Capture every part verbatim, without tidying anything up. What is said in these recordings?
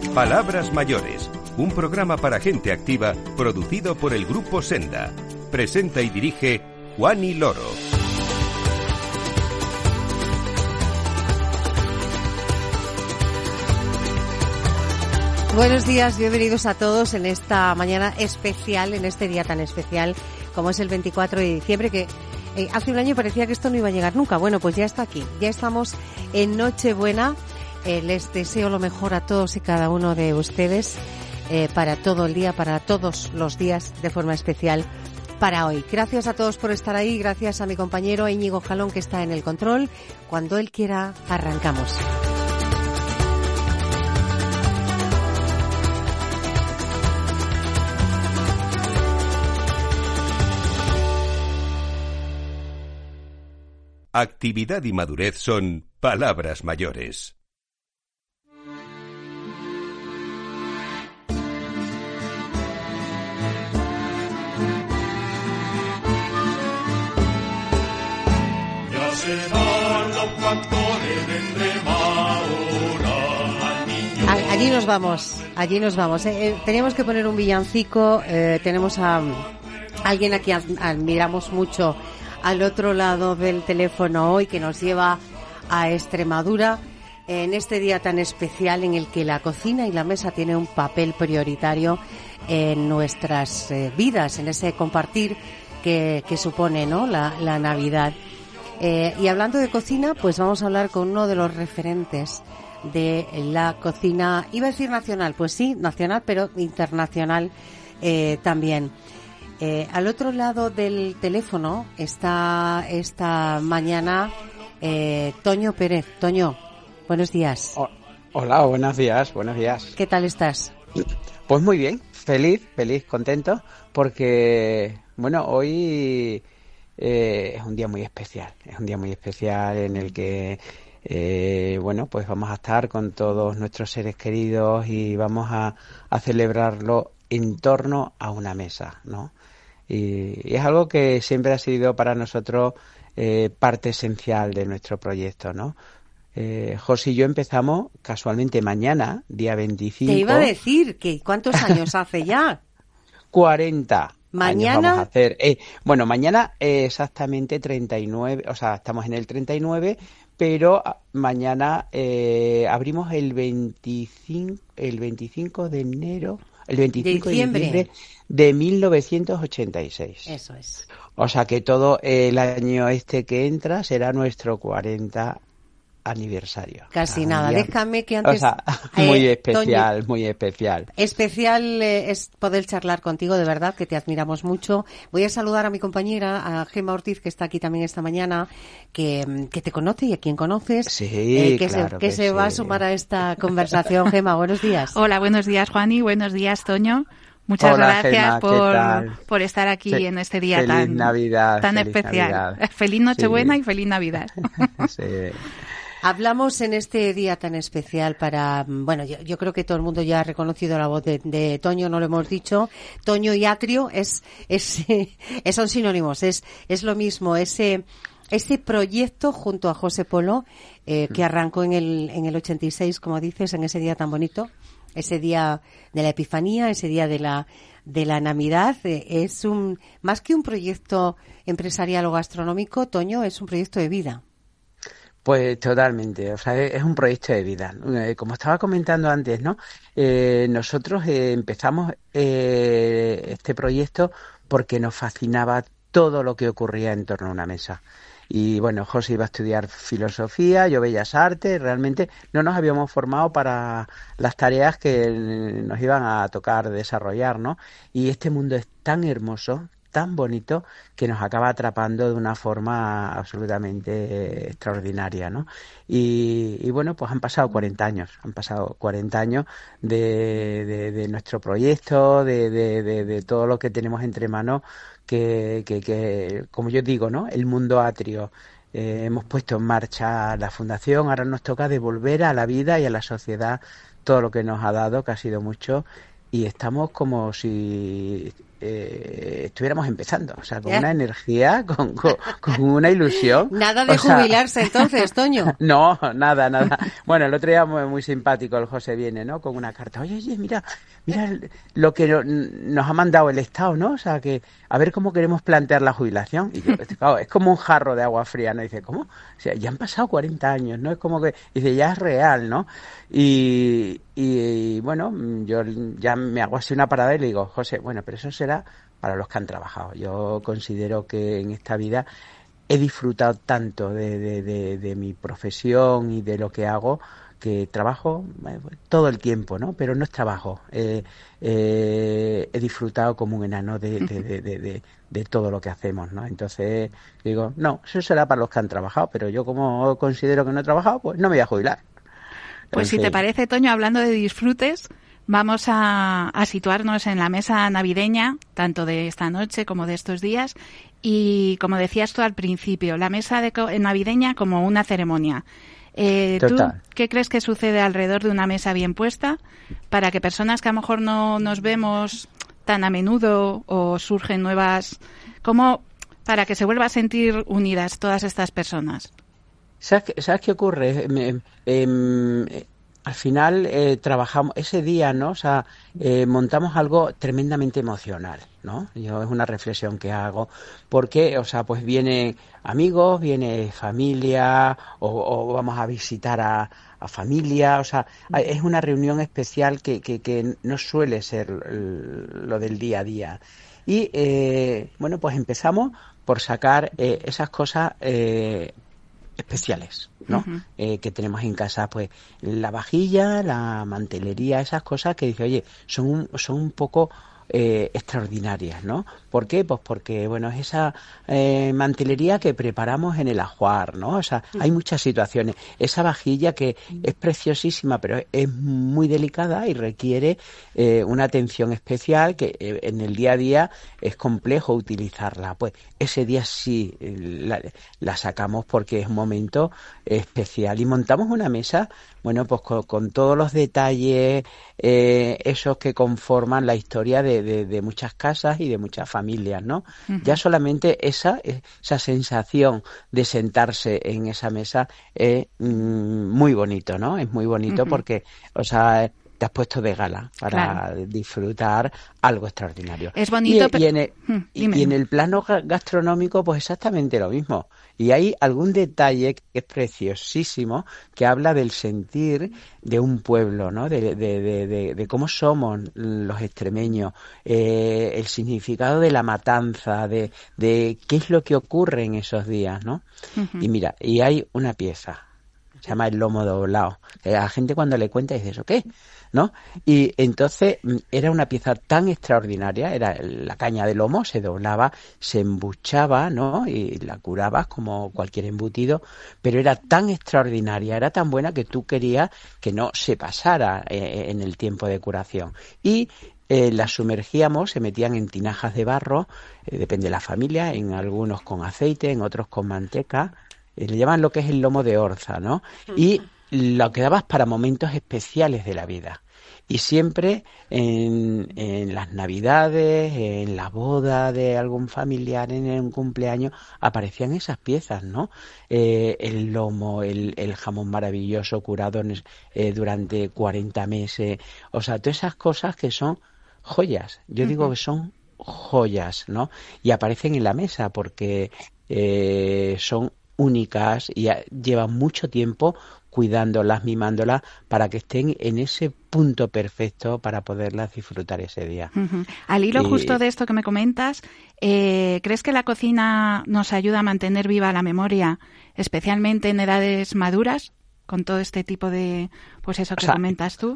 Palabras Mayores, un programa para gente activa producido por el Grupo Senda. Presenta y dirige Juani Loro. Buenos días, bienvenidos a todos en esta mañana especial, en este día tan especial como es el veinticuatro de diciembre, que eh, hace un año parecía que esto no iba a llegar nunca. Bueno, pues ya está aquí, ya estamos en Nochebuena. Eh, les deseo lo mejor a todos y cada uno de ustedes eh, para todo el día, para todos los días, de forma especial para hoy. Gracias a todos por estar ahí, gracias a mi compañero Íñigo Jalón, que está en el control. Cuando él quiera, arrancamos. Actividad y madurez son palabras mayores. Ya se van los pastores de Extremadura al niño. Allí nos vamos, allí nos vamos. Eh, eh, teníamos que poner un villancico, eh, tenemos a, a alguien a quien admiramos mucho al otro lado del teléfono hoy, que nos lleva a Extremadura en este día tan especial en el que la cocina y la mesa tienen un papel prioritario en nuestras eh, vidas, en ese compartir que, que supone, ¿no?, la, la Navidad. Eh, y hablando de cocina, pues vamos a hablar con uno de los referentes de la cocina, iba a decir nacional, pues sí, nacional, pero internacional eh, también. Eh, al otro lado del teléfono está esta mañana eh, Toño Pérez. Toño, buenos días. Oh, hola, buenos días, buenos días. ¿Qué tal estás? Pues muy bien, feliz, feliz, contento, porque, bueno, hoy eh, es un día muy especial, es un día muy especial en el que, eh, bueno, pues vamos a estar con todos nuestros seres queridos y vamos a, a celebrarlo en torno a una mesa, ¿no? Y, y es algo que siempre ha sido para nosotros eh, parte esencial de nuestro proyecto, ¿no? Eh, José y yo empezamos casualmente mañana, día veinticinco. Te iba a decir que ¿cuántos años hace ya? cuarenta. Mañana. Años vamos a hacer. Eh, bueno, mañana eh, exactamente treinta y nueve, o sea, estamos en el treinta y nueve, pero mañana eh, abrimos el veinticinco, el veinticinco de enero. El veinticinco de diciembre de mil novecientos ochenta y seis. Eso es. O sea que todo el año este que entra será nuestro cuarenta aniversario. Casi o sea, nada. Día... Déjame que antes... O sea, muy eh, especial, Toño, muy especial. Especial eh, es poder charlar contigo, de verdad, que te admiramos mucho. Voy a saludar a mi compañera, a Gemma Ortiz, que está aquí también esta mañana, que, que te conoce y a quien conoces. Sí, eh, que claro se, que que se sí. va a sumar a esta conversación. Gemma, buenos días. Hola, buenos días, Juani. Buenos días, Toño. Muchas Hola, gracias Gemma, por, por estar aquí Fe- en este día feliz tan, Navidad, tan feliz especial. Navidad. Feliz Nochebuena Sí. y feliz Navidad. Sí. Hablamos en este día tan especial para, bueno, yo, yo creo que todo el mundo ya ha reconocido la voz de, de Toño, no lo hemos dicho. Toño y Atrio es, es, es son sinónimos, es, es lo mismo, ese, ese proyecto junto a José Polo, eh, que arrancó en el, en el ochenta y seis, como dices, en ese día tan bonito, ese día de la Epifanía, ese día de la, de la Navidad. Eh, es un, más que un proyecto empresarial o gastronómico, Toño, es un proyecto de vida. Pues totalmente, o sea, es un proyecto de vida. Eh, como estaba comentando antes, ¿no? Eh, nosotros eh, empezamos eh, este proyecto porque nos fascinaba todo lo que ocurría en torno a una mesa. Y bueno, José iba a estudiar filosofía, yo bellas artes, realmente no nos habíamos formado para las tareas que nos iban a tocar desarrollar, ¿no? Y este mundo es tan hermoso, tan bonito, que nos acaba atrapando de una forma absolutamente extraordinaria, ¿no? Y, y bueno, pues han pasado cuarenta años, han pasado cuarenta años de, de, de nuestro proyecto, de, de, de, de todo lo que tenemos entre manos, que, que, que como yo digo, ¿no? El mundo atrio. Eh, hemos puesto en marcha la fundación, ahora nos toca devolver a la vida y a la sociedad todo lo que nos ha dado, que ha sido mucho, y estamos como si eh, estuviéramos empezando, o sea, con Ya. una energía, con, con, con una ilusión. Nada de O sea, jubilarse entonces, Toño. no, nada, nada. Bueno, el otro día muy, muy simpático, el José viene, ¿no? Con una carta. Oye, oye, mira, mira el- lo que no- nos ha mandado el Estado, ¿no? O sea, que a ver cómo queremos plantear la jubilación. Y yo, claro, es como un jarro de agua fría, ¿no? Y dice, ¿cómo? O sea, ya han pasado cuarenta años, ¿no? Es como que, dice, ya es real, ¿no? Y, y bueno, yo ya me hago así una parada y le digo, José, bueno, pero eso será para los que han trabajado. Yo considero que en esta vida he disfrutado tanto de, de, de, de mi profesión y de lo que hago, que trabajo eh, todo el tiempo, ¿no? Pero no es trabajo. Eh, eh, he disfrutado como un enano de, de, de, de, de, de todo lo que hacemos, ¿no? Entonces digo, no, eso será para los que han trabajado, pero yo como considero que no he trabajado, pues no me voy a jubilar. Pues si te Entonces, parece, Toño, hablando de disfrutes, vamos a, a situarnos en la mesa navideña, tanto de esta noche como de estos días, y como decías tú al principio, la mesa de co- navideña como una ceremonia. Eh, ¿Tú Total. qué crees que sucede alrededor de una mesa bien puesta para que personas que a lo mejor no nos vemos tan a menudo o surgen nuevas, como para que se vuelva a sentir unidas todas estas personas? ¿Sabes qué, sabes qué ocurre? Me- em, eh, al final eh, trabajamos ese día, ¿no? O sea, eh, montamos algo tremendamente emocional, ¿no? Yo es una reflexión que hago porque, o sea, pues vienen amigos, viene familia o, o vamos a visitar a, a familia, o sea, hay- es una reunión especial que, que, que no suele ser l- lo del día a día. Y eh, bueno, pues empezamos por sacar eh, esas cosas eh, especiales, ¿no? Ujú. Eh, que tenemos en casa, pues la vajilla, la mantelería, esas cosas que dice, oye, son un, son un poco eh, extraordinarias, ¿no? ¿Por qué? Pues porque, bueno, es esa eh, mantelería que preparamos en el ajuar, ¿no? O sea, hay muchas situaciones. Esa vajilla que es preciosísima, pero es muy delicada y requiere eh, una atención especial que eh, en el día a día es complejo utilizarla. Pues ese día sí eh, la, la sacamos porque es un momento especial y montamos una mesa, bueno, pues con, con todos los detalles, eh, esos que conforman la historia de, de, de muchas casas y de muchas familias, ¿no? Ujú. Ya solamente esa, esa sensación de sentarse en esa mesa es mm, muy bonito, ¿no? Es muy bonito Ujú. porque, o sea, te has puesto de gala para Claro. disfrutar algo extraordinario. Es Y, bonito, y pero... en el, Mm, y, dime. y en el plano ga- gastronómico, pues exactamente lo mismo. Y hay algún detalle que es preciosísimo, que habla del sentir de un pueblo, ¿no? De, de, de, de, de cómo somos los extremeños, eh, el significado de la matanza, de, de qué es lo que ocurre en esos días, ¿no? Ujú. Y mira, y hay una pieza, se llama el lomo doblado. Que a la gente cuando le cuenta dice, ¿eso qué? ¿No? Y entonces mm, era una pieza tan extraordinaria, era la caña de lomo, se doblaba, se embuchaba, ¿no? Y la curabas como cualquier embutido, pero era tan extraordinaria, era tan buena que tú querías que no se pasara eh, en el tiempo de curación. Y eh, las sumergíamos, se metían en tinajas de barro, eh, depende de la familia, en algunos con aceite, en otros con manteca, eh, le llaman lo que es el lomo de orza, ¿no? Y lo quedabas para momentos especiales de la vida. Y siempre en, en las navidades, en la boda de algún familiar, en un cumpleaños, aparecían esas piezas, ¿no? Eh, el lomo, el, el jamón maravilloso curado en- eh, durante cuarenta meses. O sea, todas esas cosas que son joyas. Yo digo Ujú. que son joyas, ¿no? Y aparecen en la mesa porque eh, son únicas y a- llevan mucho tiempo cuidándolas, mimándolas para que estén en ese punto perfecto para poderlas disfrutar ese día. Ujú. Al hilo justo Y de esto que me comentas, eh, ¿crees que la cocina nos ayuda a mantener viva la memoria, especialmente en edades maduras, con todo este tipo de, pues eso o que sea, comentas tú?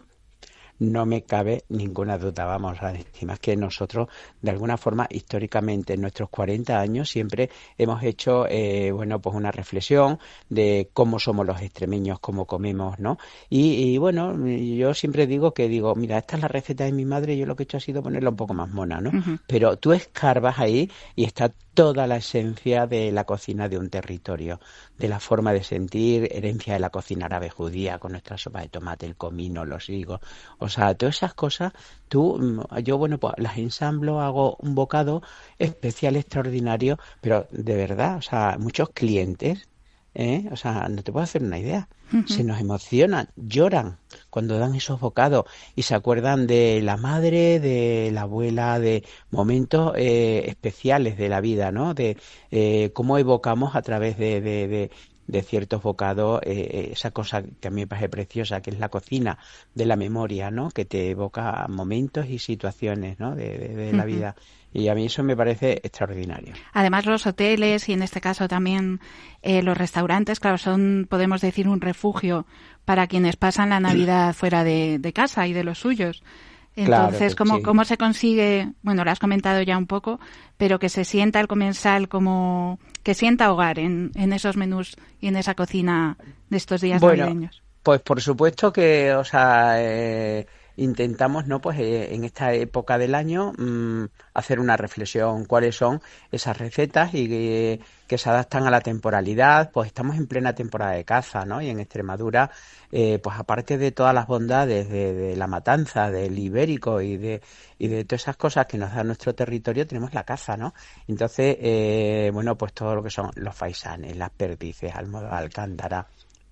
no me cabe ninguna duda, vamos, a encima es que nosotros, de alguna forma, históricamente, en nuestros cuarenta años, siempre hemos hecho, eh, bueno, pues una reflexión de cómo somos los extremeños, cómo comemos, ¿no? Y, y bueno, yo siempre digo que digo, mira, esta es la receta de mi madre y yo lo que he hecho ha sido ponerla un poco más mona, ¿no? Ujú. Pero tú escarbas ahí y está toda la esencia de la cocina de un territorio, de la forma de sentir, herencia de la cocina árabe judía, con nuestra sopa de tomate, el comino, los higos. O sea, todas esas cosas, tú, yo, bueno, pues las ensamblo, hago un bocado especial, extraordinario, pero de verdad, o sea, muchos clientes, ¿eh? O sea, no te puedo hacer una idea. Ujú. Se nos emocionan, lloran cuando dan esos bocados y se acuerdan de la madre, de la abuela, de momentos eh, especiales de la vida, ¿no? De eh, cómo evocamos a través de, de, de, de ciertos bocados eh, esa cosa que a mí me parece preciosa, que es la cocina de la memoria, ¿no? Que te evoca momentos y situaciones, ¿no? De, de, de la Ujú. vida. Y a mí eso me parece extraordinario. Además, los hoteles y en este caso también eh, los restaurantes, claro, son, podemos decir, un refugio para quienes pasan la Navidad fuera de, de casa y de los suyos. Claro Entonces, que ¿cómo, sí. ¿cómo se consigue? Bueno, lo has comentado ya un poco, pero que se sienta el comensal como que sienta hogar en, en esos menús y en esa cocina de estos días Bueno, navideños. pues por supuesto que, o sea, eh, intentamos, ¿no? Pues eh, en esta época del año mm, hacer una reflexión, cuáles son esas recetas y que, que se adaptan a la temporalidad. Pues estamos en plena temporada de caza, ¿no? Y en Extremadura, eh, pues aparte de todas las bondades de, de la matanza, del ibérico y de y de todas esas cosas que nos da nuestro territorio, tenemos la caza, ¿no? Entonces, eh, bueno, pues todo lo que son los faisanes, las perdices, almohada, alcántara.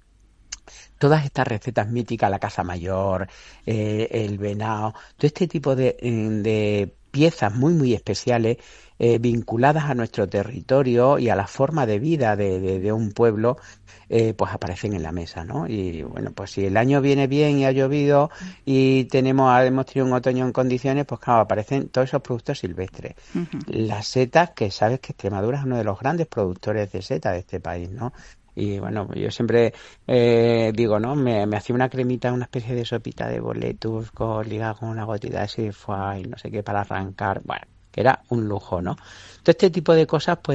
Todas estas recetas míticas, la caza mayor, eh, el venado, todo este tipo de, de piezas muy, muy especiales eh, vinculadas a nuestro territorio y a la forma de vida de, de, de un pueblo, eh, pues aparecen en la mesa, ¿no? Y bueno, pues si el año viene bien y ha llovido y tenemos, hemos tenido un otoño en condiciones, pues claro, aparecen todos esos productos silvestres. Ujú. Las setas, que sabes que Extremadura es uno de los grandes productores de setas de este país, ¿no? Y bueno, yo siempre eh, digo, ¿no? Me, me hacía una cremita, una especie de sopita de boletus con, ligada con una gotita de sifua y no sé qué para arrancar. Bueno, que era un lujo, ¿no? Todo este tipo de cosas, pues,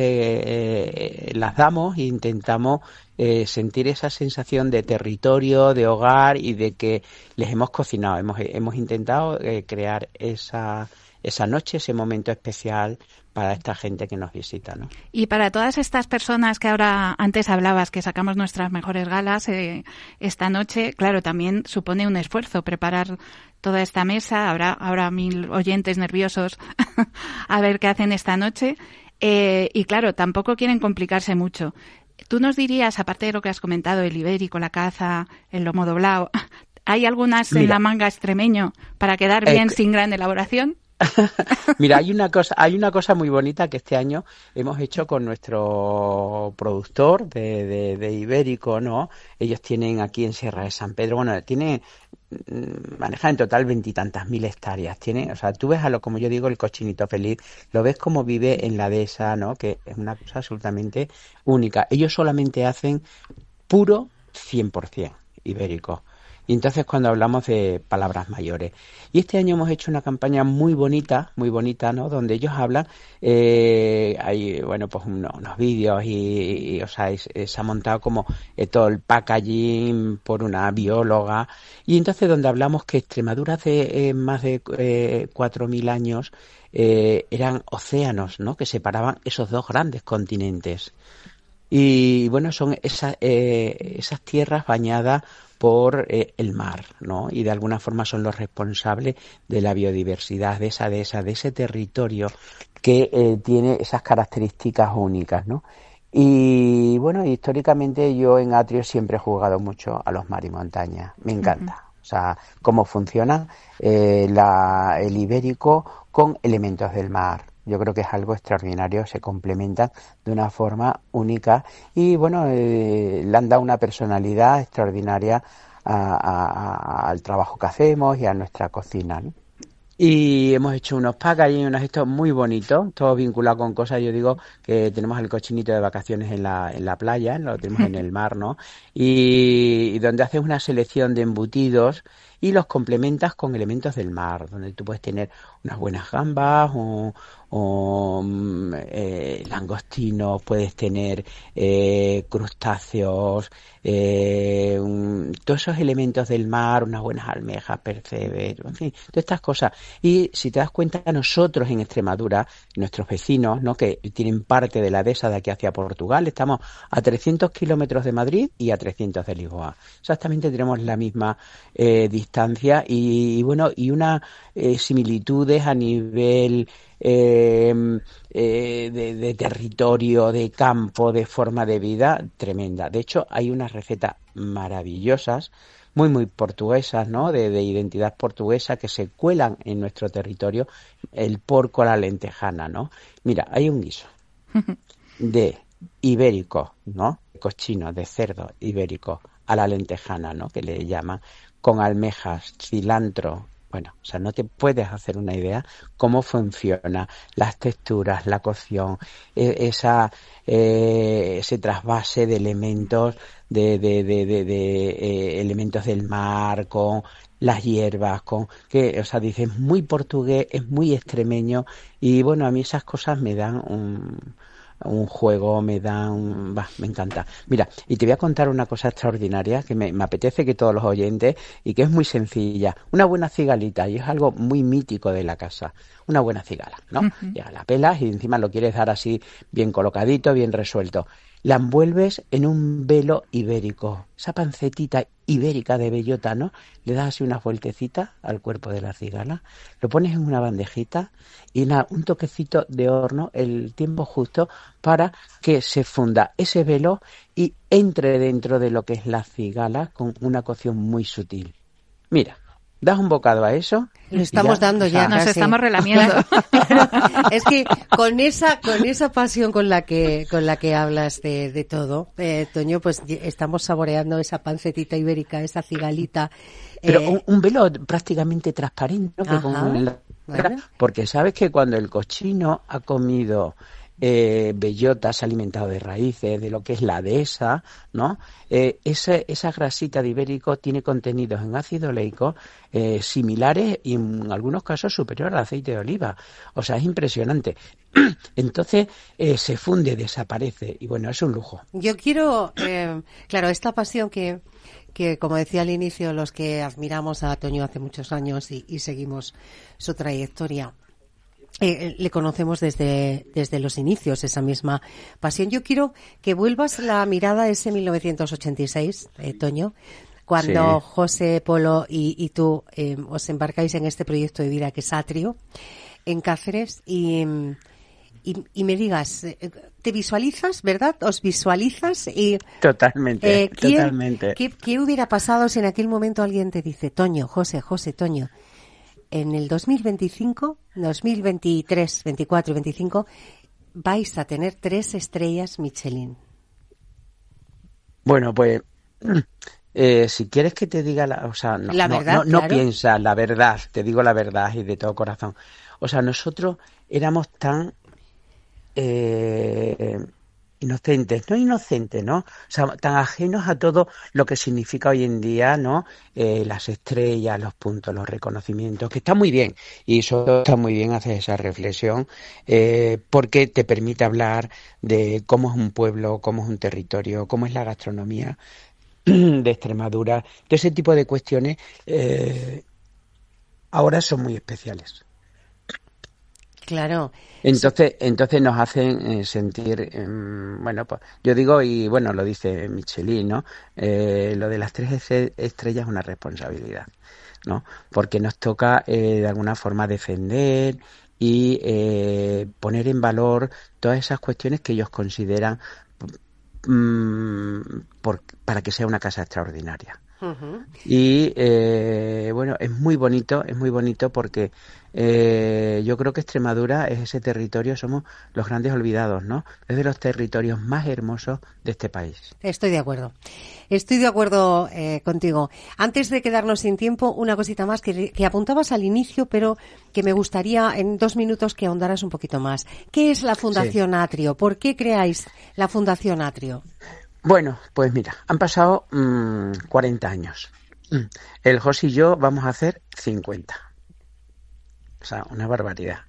eh, las damos e intentamos eh, sentir esa sensación de territorio, de hogar y de que les hemos cocinado. Hemos, hemos intentado eh, crear esa, esa noche, ese momento especial para esta gente que nos visita, ¿no? Y para todas estas personas que ahora antes hablabas, que sacamos nuestras mejores galas eh, esta noche, claro, también supone un esfuerzo preparar toda esta mesa. Habrá ahora mil oyentes nerviosos a ver qué hacen esta noche. Eh, y claro, tampoco quieren complicarse mucho. Tú nos dirías, aparte de lo que has comentado, el ibérico, la caza, el lomo doblado, ¿hay algunas Mira, en la manga extremeño para quedar eh, bien sin gran elaboración? Mira, hay una cosa, hay una cosa muy bonita que este año hemos hecho con nuestro productor de, de, de ibérico, ¿no? Ellos tienen aquí en Sierra de San Pedro, bueno, tienen, mm, manejan en total veintitantas mil hectáreas. Tienen, o sea, tú ves a lo, como yo digo, el cochinito feliz, lo ves como vive en la dehesa, ¿no? Que es una cosa absolutamente única. Ellos solamente hacen puro cien por ciento ibérico. Y entonces cuando hablamos de palabras mayores. Y este año hemos hecho una campaña muy bonita, muy bonita, ¿no? Donde ellos hablan, eh, hay, bueno, pues unos, unos vídeos y, y, o sea, es, es, se ha montado como eh, todo el packaging por una bióloga. Y entonces donde hablamos que Extremadura hace eh, más de eh, cuatro mil años eh, eran océanos, ¿no? Que separaban esos dos grandes continentes. Y bueno, son esas, eh, esas tierras bañadas por eh, el mar, ¿no? Y de alguna forma son los responsables de la biodiversidad de esa, de esa, de ese territorio que eh, tiene esas características únicas, ¿no? Y bueno, históricamente yo en Atrio siempre he jugado mucho a los mar y montañas. Me encanta. Uh-huh. O sea, cómo funciona eh, la, el ibérico con elementos del mar. Yo creo que es algo extraordinario, se complementan de una forma única y bueno, eh, le han dado una personalidad extraordinaria a, a, a, al trabajo que hacemos y a nuestra cocina, ¿no? Y hemos hecho unos packaging, unos gestos muy bonitos, todo vinculado con cosas. Yo digo que tenemos el cochinito de vacaciones en la en la playa, lo tenemos en el mar, ¿no? Y, y donde haces una selección de embutidos y los complementas con elementos del mar, donde tú puedes tener unas buenas gambas o, o eh, langostinos, puedes tener eh, crustáceos, eh, un, todos esos elementos del mar, unas buenas almejas, percebes, en fin, todas estas cosas. Y si te das cuenta, nosotros en Extremadura, nuestros vecinos, ¿no? Que tienen parte de la dehesa de aquí hacia Portugal, estamos a trescientos kilómetros de Madrid y a trescientos de Lisboa. Exactamente tenemos la misma eh, distancia distancia y, y bueno, y unas eh, similitudes a nivel eh, eh, de, de territorio, de campo, de forma de vida tremenda. De hecho, hay unas recetas maravillosas, muy, muy portuguesas, ¿no? De, de identidad portuguesa que se cuelan en nuestro territorio, el porco a la lentejana, ¿no? Mira, hay un guiso de ibérico, ¿no? Cochino, de cerdo ibérico a la lentejana, ¿no? Que le llaman, con almejas, cilantro. Bueno, o sea, no te puedes hacer una idea cómo funciona, las texturas, la cocción, eh, esa eh, ese trasvase de elementos de, de, de, de, de eh, elementos del mar, con las hierbas, con que, o sea, dices, muy portugués, es muy extremeño, y bueno, a mí esas cosas me dan un un juego, me da un... Bah, me encanta. Mira, y te voy a contar una cosa extraordinaria que me, me apetece que todos los oyentes, y que es muy sencilla. Una buena cigalita, y es algo muy mítico de la casa. Una buena cigala, ¿no? Uh-huh. Ya la pelas y encima lo quieres dar así bien colocadito, bien resuelto. La envuelves en un velo ibérico, esa pancetita ibérica de bellota, ¿no? Le das así unas vueltecitas al cuerpo de la cigala, lo pones en una bandejita y una, un toquecito de horno, el tiempo justo para que se funda ese velo y entre dentro de lo que es la cigala con una cocción muy sutil. Mira, das un bocado a eso. Lo estamos ya, dando ya. Nos casi. Estamos relamiendo. Es que con esa con esa pasión con la que con la que hablas de, de todo, eh, Toño, pues estamos saboreando esa pancetita ibérica, esa cigalita. Pero eh... un, un velo prácticamente transparente, ¿no? Que con la... ¿Vale? Porque sabes que cuando el cochino ha comido eh, bellotas, alimentado de raíces, de lo que es la dehesa, ¿no? Eh, esa, esa grasita de ibérico tiene contenidos en ácido oleico eh, similares y en algunos casos superior al aceite de oliva. O sea, es impresionante. Entonces eh, se funde, desaparece y bueno, es un lujo. Yo quiero, eh, claro, esta pasión que, que, como decía al inicio, los que admiramos a Toño hace muchos años y, y seguimos su trayectoria, Eh, le conocemos desde desde los inicios, esa misma pasión. Yo quiero que vuelvas la mirada a ese mil novecientos ochenta y seis, eh, Toño, cuando sí. José, Polo y, y tú eh, os embarcáis en este proyecto de vida que es Atrio, en Cáceres, y, y, y me digas, ¿te visualizas, verdad? ¿Os visualizas? Y, totalmente, eh, ¿quién, totalmente. ¿qué, ¿Qué hubiera pasado si en aquel momento alguien te dice, Toño, José, José, Toño, en el dos mil veinticinco, dos mil veintitrés, veinticuatro y veinticinco vais a tener tres estrellas Michelin? Bueno, pues eh, si quieres que te diga la, o sea, no, la no, verdad, no, no claro. piensa la verdad, te digo la verdad y de todo corazón. O sea, nosotros éramos tan eh, inocentes, no inocentes, ¿no? O sea, tan ajenos a todo lo que significa hoy en día, ¿no? Eh, las estrellas, los puntos, los reconocimientos, que está muy bien, y eso está muy bien hacer esa reflexión, eh, porque te permite hablar de cómo es un pueblo, cómo es un territorio, cómo es la gastronomía de Extremadura, todo ese tipo de cuestiones, eh, ahora son muy especiales. Claro. Entonces, entonces nos hacen eh, sentir, eh, bueno, pues yo digo, y bueno, lo dice Michelin, ¿no? Eh, lo de las tres estrellas es una responsabilidad, ¿no? Porque nos toca eh, de alguna forma defender y eh, poner en valor todas esas cuestiones que ellos consideran mmm, por, para que sea una casa extraordinaria. Uh-huh. Y eh, bueno, es muy bonito, es muy bonito porque eh, yo creo que Extremadura es ese territorio, somos los grandes olvidados, ¿no? Es de los territorios más hermosos de este país. Estoy de acuerdo, estoy de acuerdo eh, contigo. Antes de quedarnos sin tiempo, una cosita más que, que apuntabas al inicio, pero que me gustaría en dos minutos que ahondaras un poquito más. ¿Qué es la Fundación sí. Atrio? ¿Por qué creáis la Fundación Atrio? Bueno, pues mira, han pasado mmm, cuarenta años. El José y yo vamos a hacer cincuenta. O sea, una barbaridad.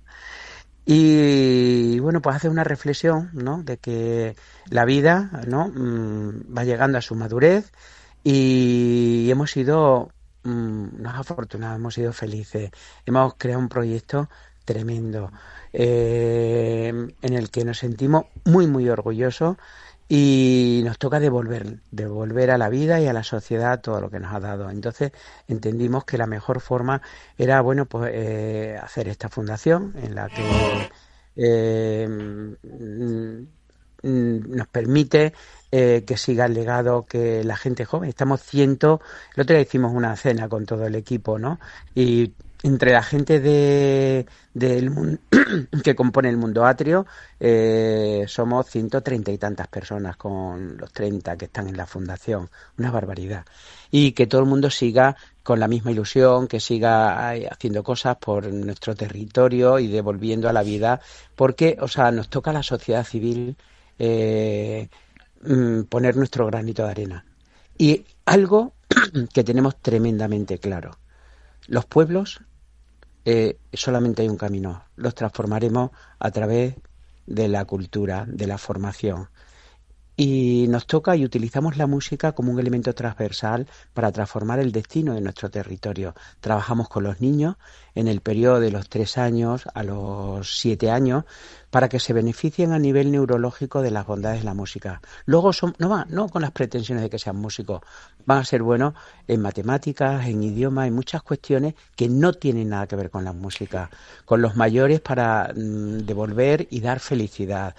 Y bueno, pues hace una reflexión, ¿no? De que la vida, ¿no? Mmm, va llegando a su madurez y hemos sido, mmm, nos afortunados, hemos sido felices. Hemos creado un proyecto tremendo eh, en el que nos sentimos muy, muy orgullosos. y nos toca devolver, devolver a la vida y a la sociedad todo lo que nos ha dado. Entonces entendimos que la mejor forma era, bueno, pues eh, hacer esta fundación en la que eh, nos permite eh, que siga el legado, que la gente joven, estamos ciento, el otro día hicimos una cena con todo el equipo, ¿no? Y entre la gente de del mundo que compone el Mundo Atrio eh, somos ciento treinta y tantas personas con los treinta que están en la fundación, una barbaridad, y que todo el mundo siga con la misma ilusión, que siga haciendo cosas por nuestro territorio y devolviendo a la vida, porque, o sea, nos toca a la sociedad civil eh, poner nuestro granito de arena. Y algo que tenemos tremendamente claro: los pueblos eh, solamente hay un camino, los transformaremos a través de la cultura, de la formación. Y nos toca y utilizamos la música como un elemento transversal para transformar el destino de nuestro territorio. Trabajamos con los niños en el periodo de los tres años a los siete años para que se beneficien a nivel neurológico de las bondades de la música. Luego son, no va, no con las pretensiones de que sean músicos, van a ser buenos en matemáticas, en idiomas, en muchas cuestiones que no tienen nada que ver con la música. Con los mayores para mmm, devolver y dar felicidad.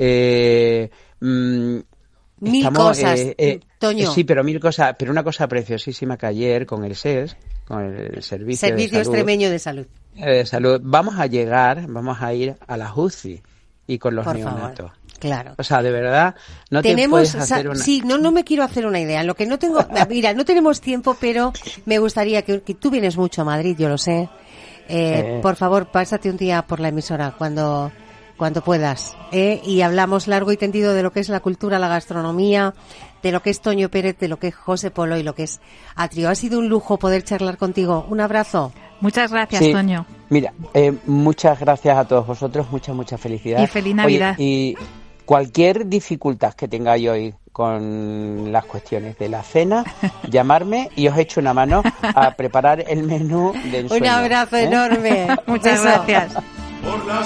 Eh, Mm, mil estamos, cosas, eh, eh, Toño. Sí, pero mil cosas, pero una cosa preciosísima que ayer con el S E S, con el Servicio, Servicio de Salud, Extremeño de Salud. Eh, salud, vamos a llegar, vamos a ir a las U C I y con los Por neonatos. favor. Claro. O sea, de verdad, no tenemos, te puedes hacer una... Sí, no, no me quiero hacer una idea. Lo que no tengo, mira, no tenemos tiempo, pero me gustaría que, que tú vienes mucho a Madrid, yo lo sé. Eh, eh. Por favor, pásate un día por la emisora cuando... cuando puedas, ¿eh? Y hablamos largo y tendido de lo que es la cultura, la gastronomía, de lo que es Toño Pérez, de lo que es José Polo y lo que es Atrio. Ha sido un lujo poder charlar contigo. Un abrazo. Muchas gracias, sí. Toño. Mira, eh, muchas gracias a todos vosotros, mucha, mucha felicidad. Y feliz Navidad. Oye, y cualquier dificultad que tengáis hoy con las cuestiones de la cena, llamarme y os echo una mano a preparar el menú de ensueño. Un abrazo ¿eh? enorme. Muchas gracias. Por la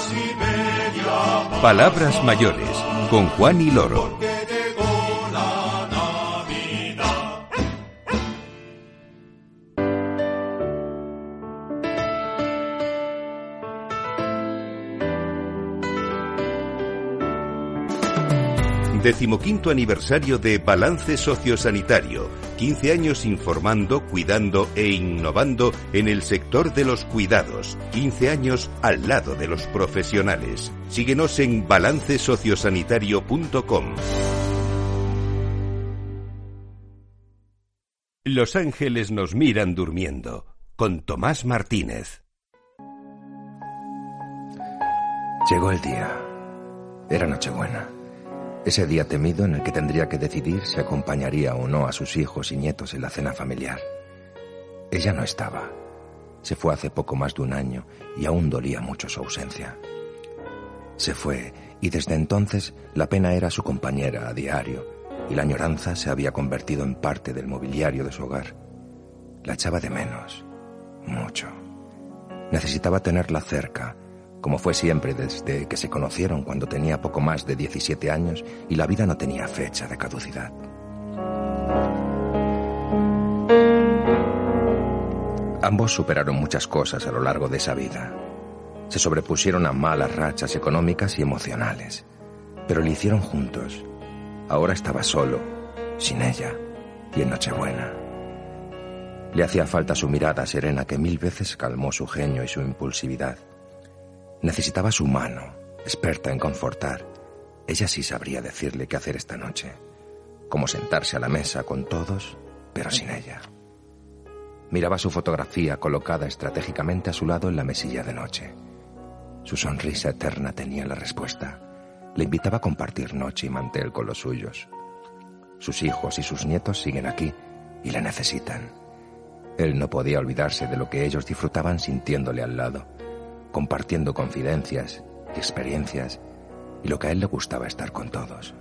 Siberia, Palabras mayores con Juan y Loro. porque llegó la Navidad. Decimoquinto aniversario de Balance Sociosanitario. quince años informando, cuidando e innovando en el sector de los cuidados. quince años al lado de los profesionales. Síguenos en balance sociosanitario punto com. Los ángeles nos miran durmiendo. Con Tomás Martínez. Llegó el día. Era Nochebuena. Ese día temido en el que tendría que decidir si acompañaría o no a sus hijos y nietos en la cena familiar. Ella no estaba. Se fue hace poco más de un año y aún dolía mucho su ausencia. Se fue y desde entonces la pena era su compañera a diario y la añoranza se había convertido en parte del mobiliario de su hogar. La echaba de menos, mucho. Necesitaba tenerla cerca, como fue siempre desde que se conocieron cuando tenía poco más de diecisiete años y la vida no tenía fecha de caducidad. Ambos superaron muchas cosas a lo largo de esa vida. Se sobrepusieron a malas rachas económicas y emocionales, pero lo hicieron juntos. Ahora estaba solo, sin ella, y en Nochebuena. Le hacía falta su mirada serena que mil veces calmó su genio y su impulsividad. Necesitaba su mano, experta en confortar. Ella sí sabría decirle qué hacer esta noche. Cómo sentarse a la mesa con todos, pero sin ella. Miraba su fotografía colocada estratégicamente a su lado en la mesilla de noche. Su sonrisa eterna tenía la respuesta. Le invitaba a compartir noche y mantel con los suyos. Sus hijos y sus nietos siguen aquí y le necesitan. Él no podía olvidarse de lo que ellos disfrutaban sintiéndole al lado, compartiendo confidencias y experiencias, y lo que a él le gustaba estar con todos.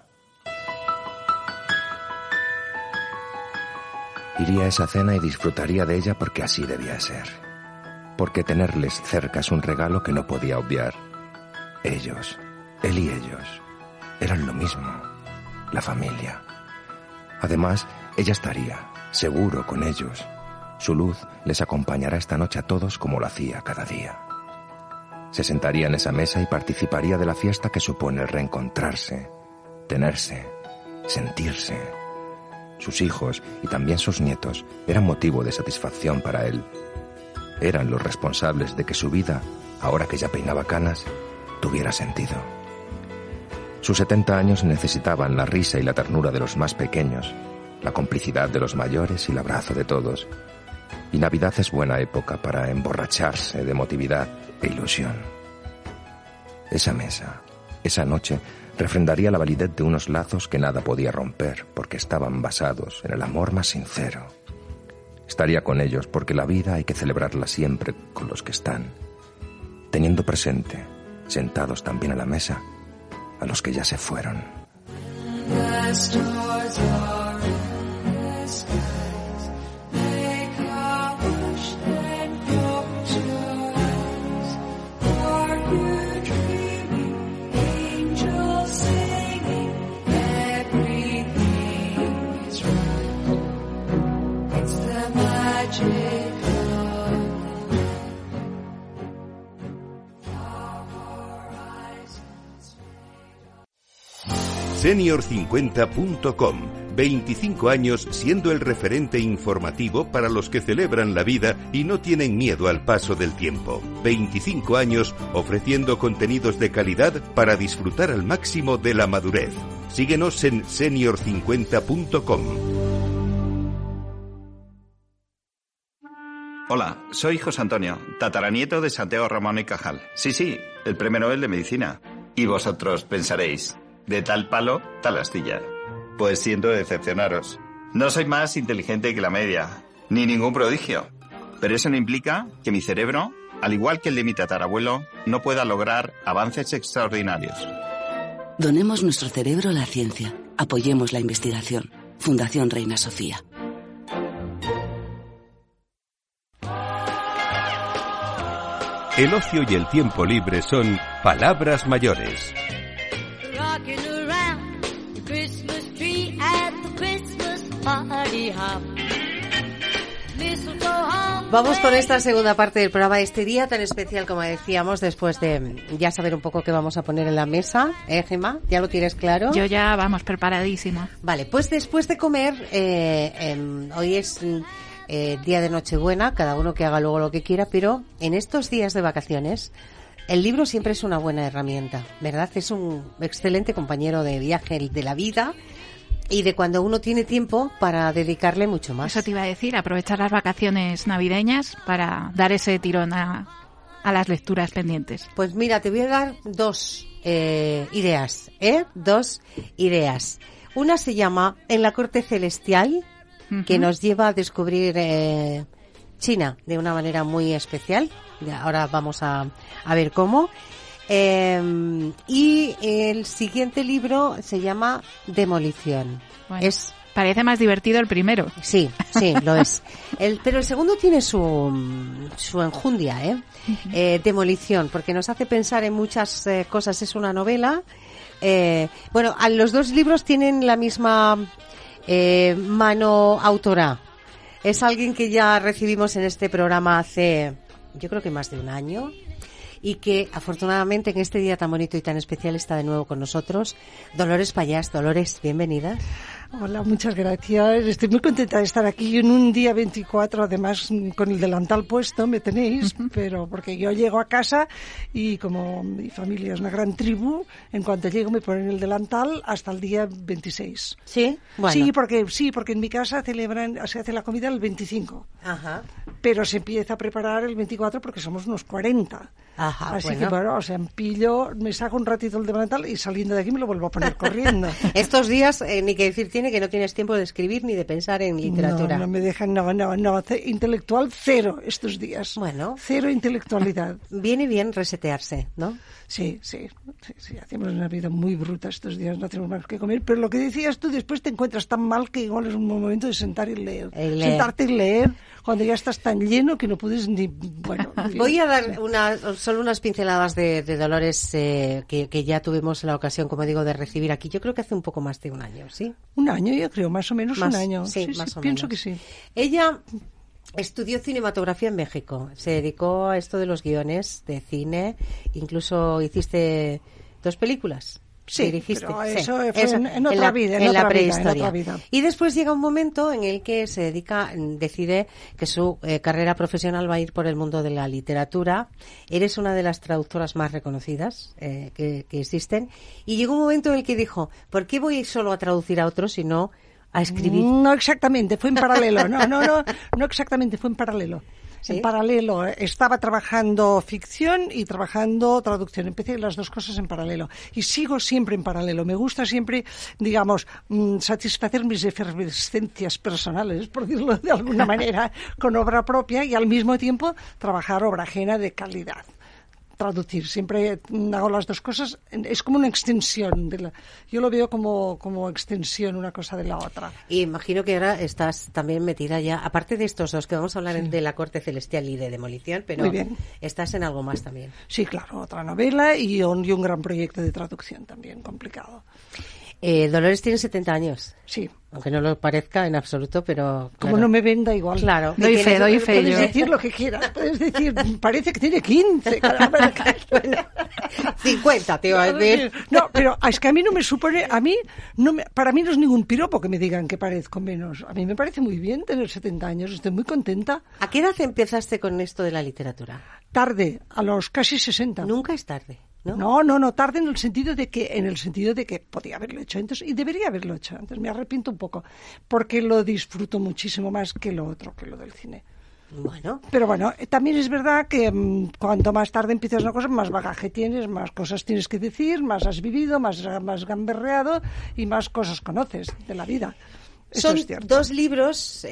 Iría a esa cena y disfrutaría de ella porque así debía ser. Porque tenerles cerca es un regalo que no podía obviar. Ellos, él y ellos, eran lo mismo. la familia. Además, ella estaría, seguro, con ellos. Su luz les acompañará esta noche a todos como lo hacía cada día. Se sentaría en esa mesa y participaría de la fiesta que supone el reencontrarse, tenerse, sentirse. Sus hijos y también sus nietos eran motivo de satisfacción para él. Eran los responsables de que su vida, ahora que ya peinaba canas, tuviera sentido. Sus setenta años necesitaban la risa y la ternura de los más pequeños, la complicidad de los mayores y el abrazo de todos. Y Navidad es buena época para emborracharse de emotividad e ilusión. Esa mesa, esa noche, refrendaría la validez de unos lazos que nada podía romper porque estaban basados en el amor más sincero. Estaría con ellos porque la vida hay que celebrarla siempre con los que están, teniendo presente, sentados también a la mesa, a los que ya se fueron. Senior cincuenta punto com. veinticinco años siendo el referente informativo para los que celebran la vida y no tienen miedo al paso del tiempo. veinticinco años ofreciendo contenidos de calidad para disfrutar al máximo de la madurez. Síguenos en senior cincuenta punto com. Hola, soy José Antonio, tataranieto de Santiago Ramón y Cajal. Sí, sí, el premio Nobel de Medicina. Y vosotros pensaréis, de tal palo, tal astilla. Pues siento decepcionaros. No soy más inteligente que la media, ni ningún prodigio. Pero eso no implica que mi cerebro, al igual que el de mi tatarabuelo, no pueda lograr avances extraordinarios. Donemos nuestro cerebro a la ciencia. Apoyemos la investigación. Fundación Reina Sofía. El ocio y el tiempo libre son palabras mayores. Vamos con esta segunda parte del programa, este día tan especial, como decíamos, después de ya saber un poco qué vamos a poner en la mesa, ¿eh, Gemma? ¿Ya lo tienes claro? Yo ya, vamos, preparadísima. Vale, pues después de comer, eh, eh, hoy es eh, día de Nochebuena, cada uno que haga luego lo que quiera, pero en estos días de vacaciones, el libro siempre es una buena herramienta, ¿verdad? Es un excelente compañero de viaje de la vida y de cuando uno tiene tiempo para dedicarle mucho más. Eso te iba a decir, aprovechar las vacaciones navideñas para dar ese tirón a, a las lecturas pendientes. Pues mira, te voy a dar dos eh, ideas, ¿eh? Dos ideas. Una se llama En la corte celestial, uh-huh. que nos lleva a descubrir eh, China de una manera muy especial. Ahora vamos a, a ver cómo. Eh, y el siguiente libro se llama Demolición. Bueno, es parece más divertido el primero. Sí, sí, lo es. El, pero el segundo tiene su, su enjundia, ¿eh? Uh-huh. eh Demolición, porque nos hace pensar en muchas eh, cosas. Es una novela. Eh, bueno, a los dos libros tienen la misma eh, mano autora. Es alguien que ya recibimos en este programa hace, yo creo que más de un año. Y que afortunadamente en este día tan bonito y tan especial está de nuevo con nosotros Dolores Payás. Dolores, bienvenida. Hola, muchas gracias. Estoy muy contenta de estar aquí en un día veinticuatro, además con el delantal puesto, me tenéis, pero porque yo llego a casa y como mi familia es una gran tribu, en cuanto llego me ponen el delantal hasta el día veintiséis. ¿Sí? Bueno. Sí, porque sí, porque en mi casa celebran, se hace la comida el veinticinco. Ajá. Pero se empieza a preparar el veinticuatro porque somos unos cuarenta. Ajá, Así bueno. que bueno, o sea, pillo, me saco un ratito el delantal y saliendo de aquí me lo vuelvo a poner corriendo. Estos días, eh, ni que decir tiene tiene que no tienes tiempo de escribir ni de pensar en literatura. No, no me dejan, no, no, no, intelectual cero estos días. Bueno. Cero intelectualidad. Viene bien resetearse, ¿no? Sí, sí, sí, sí, hacemos una vida muy bruta estos días, no tenemos más que comer, pero lo que decías tú, después te encuentras tan mal que igual es un momento de sentar y leer. Y leer. Sentarte y leer cuando ya estás tan lleno que no puedes ni... Bueno, en fin. Voy a dar una, solo unas pinceladas de, de Dolores eh, que, que ya tuvimos la ocasión, como digo, de recibir aquí. Yo creo que hace un poco más de un año, ¿sí? Un año, yo creo, más o menos más, un año. Sí, sí, más sí o pienso menos. que sí. Ella estudió cinematografía en México, se dedicó a esto de los guiones de cine, incluso hiciste dos películas. Sí, dirigiste. pero eso sí, fue eso, en, en otra en la, vida, en, en otra la vida, prehistoria. en otra vida. Y después llega un momento en el que se dedica, decide que su eh, carrera profesional va a ir por el mundo de la literatura. Eres una de las traductoras más reconocidas eh, que, que existen. Y llegó un momento en el que dijo, ¿por qué voy solo a traducir a otros y no a escribir? No exactamente, fue en paralelo. No, no, no, no exactamente, fue en paralelo. ¿Sí? En paralelo, estaba trabajando ficción y trabajando traducción. Empecé las dos cosas en paralelo. Y sigo siempre en paralelo. Me gusta siempre, digamos, satisfacer mis efervescencias personales, por decirlo de alguna manera, con obra propia y al mismo tiempo trabajar obra ajena de calidad. Traducir, siempre hago las dos cosas, es como una extensión de la, yo lo veo como, como extensión una cosa de la otra. Y imagino que ahora estás también metida ya, aparte de estos dos que vamos a hablar sí. de La Corte Celestial y de Demolición, pero estás en algo más también. Sí, claro, otra novela y un, y un gran proyecto de traducción también complicado. Eh, Dolores tiene setenta años. Sí. Aunque no lo parezca en absoluto, pero... Claro. Como no me venda igual. Claro. Doy fe, doy fe. Puedes yo. decir lo que quieras. Puedes decir, parece que tiene quince. Bueno, cincuenta, te iba a decir. No, pero es que a mí no me supone... a mí no me, Para mí no es ningún piropo que me digan que parezco menos. A mí me parece muy bien tener setenta años. Estoy muy contenta. ¿A qué edad empezaste con esto de la literatura? Tarde, a los casi sesenta. Nunca es tarde. ¿No? no, no, no, tarde en el sentido de que, en el sentido de que podía haberlo hecho antes y debería haberlo hecho antes. Me arrepiento un poco porque lo disfruto muchísimo más que lo otro, que lo del cine. Bueno. Pero bueno, también es verdad que um, cuanto más tarde empiezas una cosa, más bagaje tienes, más cosas tienes que decir, más has vivido, más, más gamberreado y más cosas conoces de la vida. Eso Son es cierto. dos libros.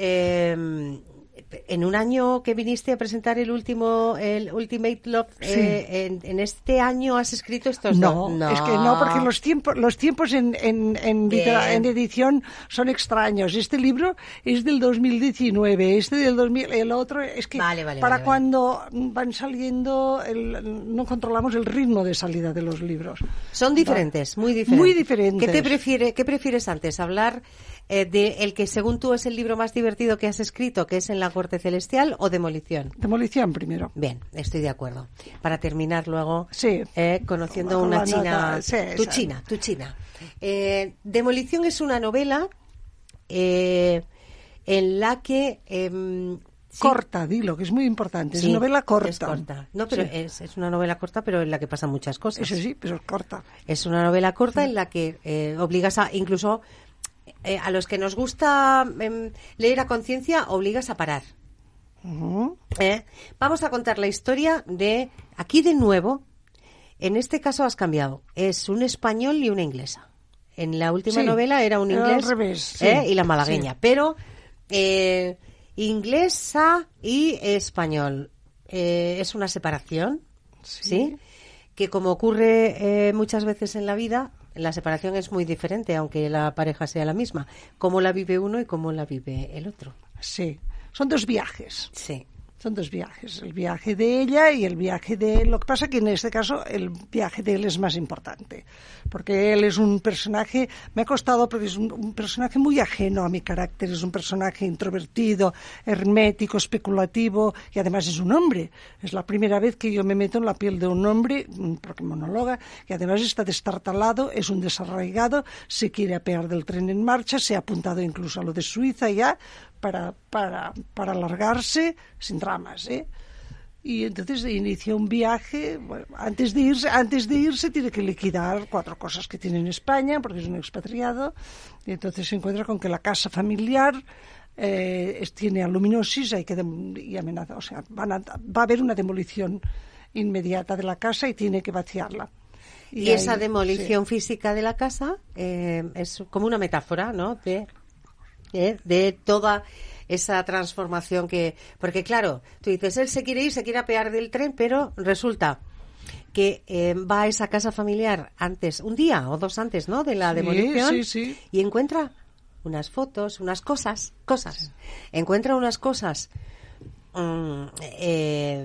Eh, en un año que viniste a presentar el último, el Ultimate Love, sí. eh, en, en este año has escrito estos no, dos. No, es que no, porque los tiempos, los tiempos en, en, en, litera, en edición son extraños. Este libro es del dos mil diecinueve, este del dos mil, el otro es que vale, vale, para vale, cuando vale. van saliendo, el, no controlamos el ritmo de salida de los libros. Son diferentes, muy diferentes. Muy diferentes. ¿Qué te prefiere, qué prefieres antes? ¿Hablar eh, de el que según tú es el libro más divertido que has escrito, que es En la Corte Celestial, o Demolición? Demolición primero. Bien, estoy de acuerdo. Para terminar luego, sí. eh, conociendo una china, sí, tu esa. china, tu china. Eh, Demolición es una novela eh, en la que eh, sí. corta, dilo, que es muy importante. Es sí, novela corta. Es corta. No, pero sí. es, es una novela corta, pero en la que pasan muchas cosas. Eso sí, pero es corta. Es una novela corta sí. en la que eh, obligas a, incluso eh, a los que nos gusta eh, leer a conciencia, obligas a parar. Uh-huh. ¿Eh? Vamos a contar la historia de, aquí de nuevo, en este caso has cambiado, es un español y una inglesa. En la última sí, novela era un inglés al revés, sí, ¿eh? y la malagueña, sí. pero eh, inglesa y español. Eh, es una separación, ¿sí? ¿sí? Que como ocurre eh, muchas veces en la vida, la separación es muy diferente, aunque la pareja sea la misma. Cómo la vive uno y cómo la vive el otro. Sí. Son dos viajes. Sí. Son dos viajes, el viaje de ella y el viaje de él. Lo que pasa es que en este caso el viaje de él es más importante, porque él es un personaje, me ha costado porque es un, un personaje muy ajeno a mi carácter, es un personaje introvertido, hermético, especulativo y además es un hombre. Es la primera vez que yo me meto en la piel de un hombre, porque monóloga, y además está destartalado, es un desarraigado, se quiere apear del tren en marcha, se ha apuntado incluso a lo de Suiza ya, para, para, para alargarse sin dramas, ¿eh? Y entonces inicia un viaje. Bueno, antes de irse, antes de irse tiene que liquidar cuatro cosas que tiene en España, porque es un expatriado, y entonces se encuentra con que la casa familiar eh, tiene aluminosis, hay que dem- y amenaza, o sea, van a, va a haber una demolición inmediata de la casa y tiene que vaciarla. Y, y esa ahí, demolición sí. física de la casa eh, es como una metáfora, ¿no? De, de, de toda esa transformación que... Porque claro, tú dices, él se quiere ir, se quiere apear del tren, pero resulta que eh, va a esa casa familiar antes, un día o dos antes, ¿no? De la Sí, demolición. sí, sí. Y encuentra unas fotos, unas cosas, cosas. Sí. Encuentra unas cosas... Um, eh,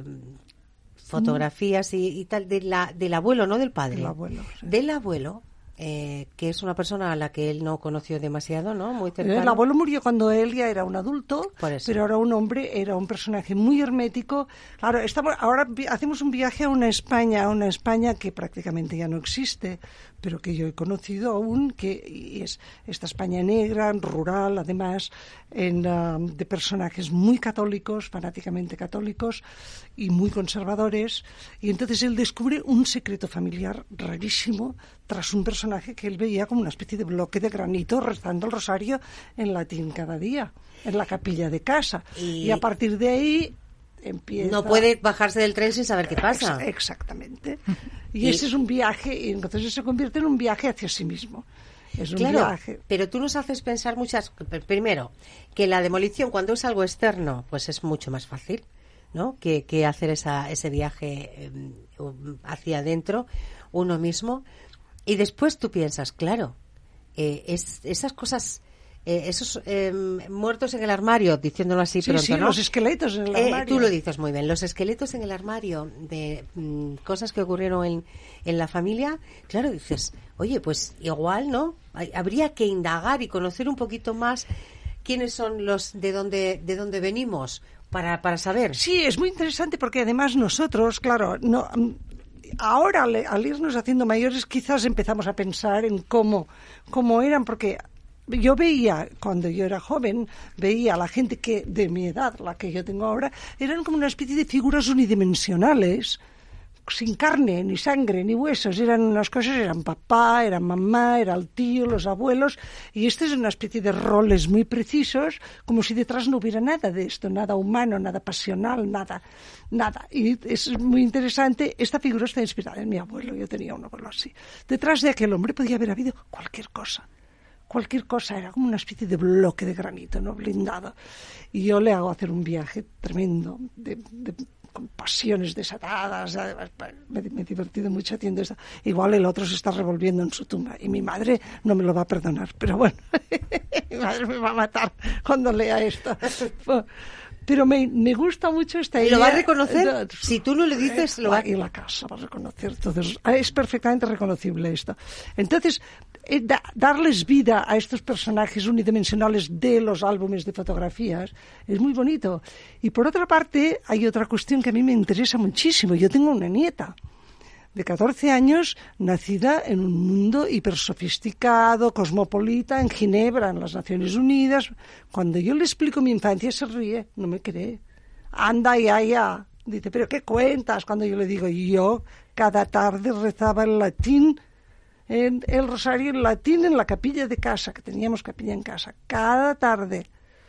fotografías y, y tal de la, del abuelo, no del padre, del abuelo, sí. del abuelo eh, que es una persona a la que él no conoció demasiado, ¿no? Muy cercano. El abuelo murió cuando él ya era un adulto, pero ahora un hombre, era un personaje muy hermético. Claro, estamos ahora vi- hacemos un viaje a una España, a una España que prácticamente ya no existe, pero que yo he conocido aún, que es esta España negra, rural, además, en, uh, de personajes muy católicos, fanáticamente católicos y muy conservadores. Y entonces él descubre un secreto familiar rarísimo tras un personaje que él veía como una especie de bloque de granito rezando el rosario en latín cada día, en la capilla de casa. Y, y a partir de ahí... Empieza... No puede bajarse del tren sin saber qué pasa. Exactamente. Y, y ese es un viaje, y entonces se convierte en un viaje hacia sí mismo. Es un claro, viaje. Pero tú nos haces pensar muchas... Primero, que la demolición, cuando es algo externo, pues es mucho más fácil, ¿no? Que, que hacer esa, ese viaje eh, hacia adentro, uno mismo. Y después tú piensas, claro, eh, es, esas cosas... Eh, esos eh, muertos en el armario, diciéndolo así sí, pronto, sí, ¿no? los esqueletos en el armario. Eh, tú lo dices muy bien, los esqueletos en el armario de mm, cosas que ocurrieron en, en la familia, claro, dices, oye, pues igual, ¿no? Hay, habría que indagar y conocer un poquito más quiénes son los de dónde de dónde venimos para para saber. Sí, es muy interesante porque además nosotros, claro, no ahora al irnos haciendo mayores quizás empezamos a pensar en cómo cómo eran, porque yo veía, cuando yo era joven, veía a la gente que de mi edad, la que yo tengo ahora, eran como una especie de figuras unidimensionales, sin carne, ni sangre, ni huesos. Eran unas cosas, eran papá, era mamá, era el tío, los abuelos, y este es una especie de roles muy precisos, como si detrás no hubiera nada de esto, nada humano, nada pasional, nada, nada. Y es muy interesante, esta figura está inspirada en mi abuelo, yo tenía un abuelo así. Detrás de aquel hombre podía haber habido cualquier cosa. Cualquier cosa, era como una especie de bloque de granito, ¿no? Blindado. Y yo le hago hacer un viaje tremendo, de, de, con pasiones desatadas. Me, me he divertido mucho haciendo esto. Igual el otro se está revolviendo en su tumba y mi madre no me lo va a perdonar, pero bueno, mi madre me va a matar cuando lea esto. Pero me, me gusta mucho esta idea. ¿Y lo va a reconocer? No, si tú no le dices, lo va a... Y la casa va a reconocer. Entonces, es perfectamente reconocible esto. Entonces, eh, da, darles vida a estos personajes unidimensionales de los álbumes de fotografías es muy bonito. Y por otra parte, hay otra cuestión que a mí me interesa muchísimo. Yo tengo una nieta de catorce años, nacida en un mundo hipersofisticado, cosmopolita, en Ginebra, en las Naciones Unidas. Cuando yo le explico mi infancia, se ríe, no me cree. Anda, ya, ya. Dice, ¿pero qué cuentas? Cuando yo le digo, yo cada tarde rezaba el latín, en el rosario en latín en la capilla de casa, que teníamos capilla en casa, cada tarde.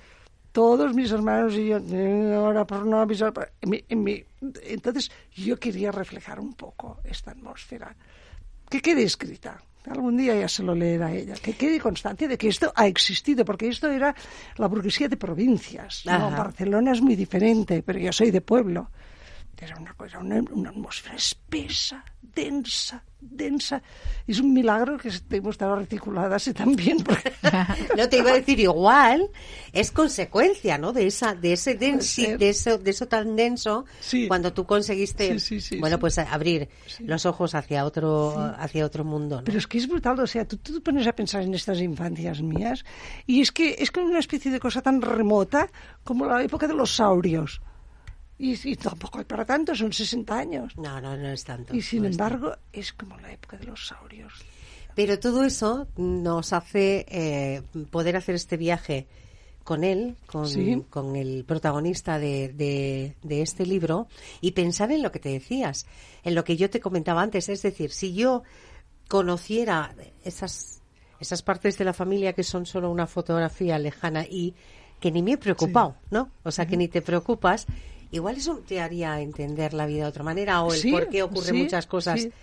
Todos mis hermanos y yo, ahora por no avisar. En mi, en mi, entonces yo quería reflejar un poco esta atmósfera, que quede escrita. Algún día ya se lo leerá ella, que quede constancia de que esto ha existido, porque esto era la burguesía de provincias. ¿No? Barcelona es muy diferente, pero yo soy de pueblo. Era una cosa, una, una atmósfera espesa, densa, densa. Es un milagro que estemos estado articuladas y también. Porque... No te iba a decir igual, es consecuencia, ¿no? De esa, de ese densi, de eso, de eso tan denso, sí. Cuando tú conseguiste, sí, sí, sí, bueno, sí. pues abrir sí. los ojos hacia otro, sí. hacia otro mundo, ¿no? Pero es que es brutal, o sea, tú, tú te pones a pensar en estas infancias mías y es que es como una especie de cosa tan remota como la época de los saurios. Y, y tampoco es para tanto, son sesenta años. No, no, no es tanto. Y sin no embargo, es, es como la época de los saurios. Pero todo eso nos hace eh, poder hacer este viaje con él, con, ¿sí? con el protagonista de, de, de este libro, y pensar en lo que te decías, en lo que yo te comentaba antes. Es decir, si yo conociera esas, esas partes de la familia que son solo una fotografía lejana y que ni me he preocupado, sí. ¿no? O sea, uh-huh. que ni te preocupas... Igual eso te haría entender la vida de otra manera o el sí, por qué ocurren sí, muchas cosas. Sí.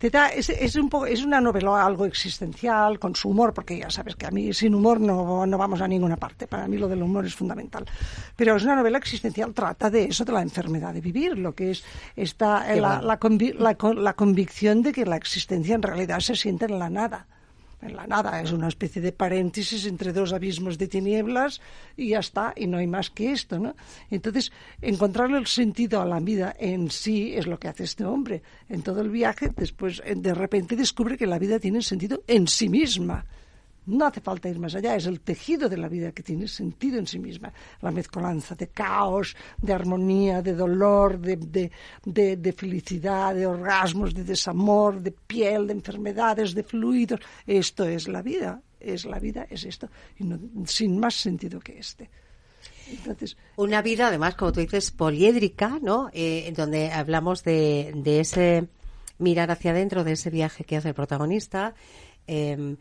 te da, es, es, un poco, es una novela algo existencial, con su humor, porque ya sabes que a mí sin humor no, no vamos a ninguna parte. Para mí lo del humor es fundamental. Pero es una novela existencial, trata de eso, de la enfermedad de vivir, lo que es esta, la, la, convi, la, la convicción de que la existencia en realidad se siente en la nada. En la nada, es una especie de paréntesis entre dos abismos de tinieblas y ya está, y no hay más que esto, ¿no? Entonces, encontrarle el sentido a la vida en sí es lo que hace este hombre. En todo el viaje, después, de repente descubre que la vida tiene sentido en sí misma. No hace falta ir más allá, es el tejido de la vida que tiene sentido en sí misma. La mezcolanza de caos, de armonía, de dolor, de, de, de, de felicidad, de orgasmos, de desamor, de piel, de enfermedades, de fluidos. Esto es la vida, es la vida, es esto, y no, sin más sentido que este. Entonces, una vida, además, como tú dices, poliédrica, ¿no? Eh, en donde hablamos de, de ese mirar hacia adentro, de ese viaje que hace el protagonista, eh,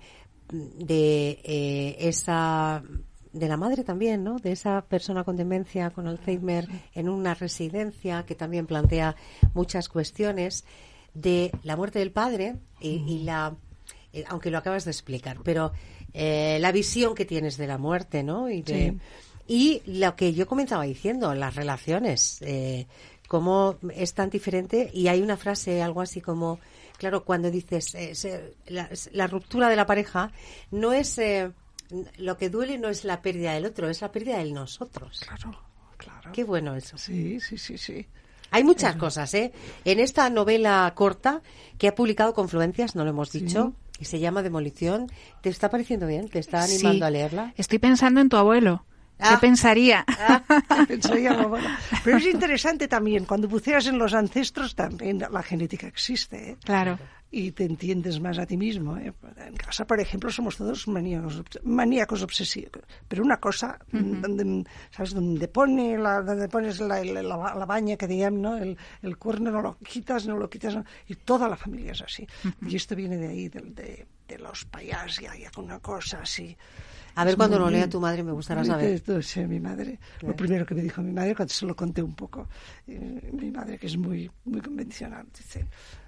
de eh, esa de la madre también, ¿no? De esa persona con demencia, con Alzheimer, en una residencia, que también plantea muchas cuestiones, de la muerte del padre y, y la eh, aunque lo acabas de explicar, pero eh, la visión que tienes de la muerte, ¿no? Y de, sí. Y lo que yo comenzaba diciendo, las relaciones, eh, cómo es tan diferente, y hay una frase algo así como, claro, cuando dices eh, se, la, la ruptura de la pareja no es eh, lo que duele, no es la pérdida del otro, es la pérdida de nosotros. Claro, claro. Qué bueno eso. Sí, sí, sí, sí. Hay muchas eh. cosas, ¿eh? En esta novela corta que ha publicado Confluencias, no lo hemos dicho, sí. Y se llama Demolición. ¿Te está pareciendo bien? ¿Te está animando sí. a leerla? Estoy pensando en tu abuelo. ¿Qué ah. pensaría? Ah. pensaría bueno. Pero es interesante también, cuando buceas en los ancestros, también la genética existe, ¿eh? Claro. Y te entiendes más a ti mismo, ¿eh? En casa, por ejemplo, somos todos maníacos, maníacos obsesivos. Pero una cosa, uh-huh. donde, ¿sabes? Donde, pone la, donde pones la, la, la, la baña, que digamos, ¿no? El, el cuerno no lo quitas, no lo quitas, no. Y toda la familia es así. Uh-huh. Y esto viene de ahí, de, de, de los payás, ya, ya con una cosa así. A ver, cuando lo lea tu madre me gustará saber. Esto, sí, mi madre. Lo yeah. primero que me dijo mi madre, cuando se lo conté un poco, eh, mi madre, que es muy, muy convencional, dice...